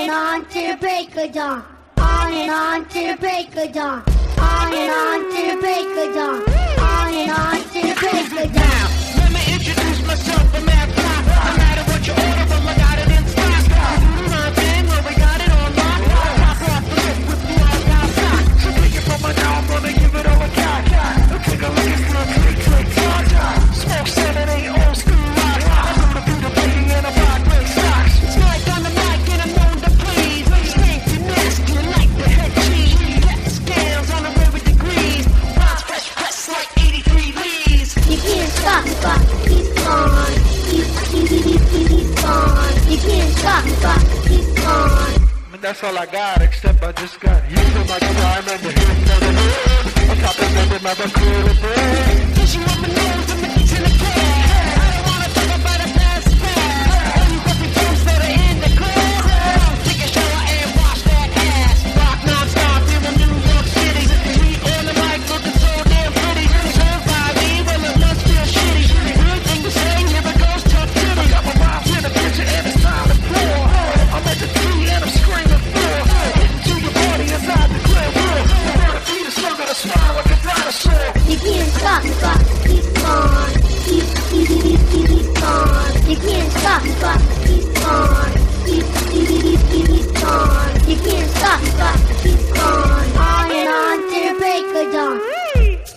on to break of dawn. On and on to break of dawn. On and on to break of dawn. On and on to break of dawn. Let me introduce myself, I'm Matt Block. No matter what you order, well, I got it in stock. My thing, well, we got it on lock. Top off the list with the all-down stock. So take it from my now, I'm gonna give it all a got. Take a look at the click-click-clock. Smoke 7-8 old school rock. I'm gonna do the baking and a rock with stocks. It's Mike on the mic and I'm known to please. Stinky, nasty, like the head cheese. Get scales on the river degrees. Rhymes fresh, press like 83 leaves. You can't stop, he's gone. He's gone. You can't stop, he's gone. I mean, that's all I got, except I just got used to my time and the hit for the hood. On top of that, my recruiter bread. Pushing on my nose and the beats in the crowd. I don't wanna talk about a past fast. All you puppy films that are in the class. Take a shower and wash that ass. Rock non-stop here in New York City. Me on the mic looking so damn pretty. Served by me, well it must feel shitty. Good thing to say, here it goes, tough titty. I got my rhymes in the picture and it's time to pour. I'm at the tree and I'm screaming for. Getting to your body inside the clear wood. The feet is still gonna smile like a dinosaur. You can't stop, he's gone. He's gone. You can't stop, he's gone. He's gone. You can't stop, he's gone. On and on to break of dawn.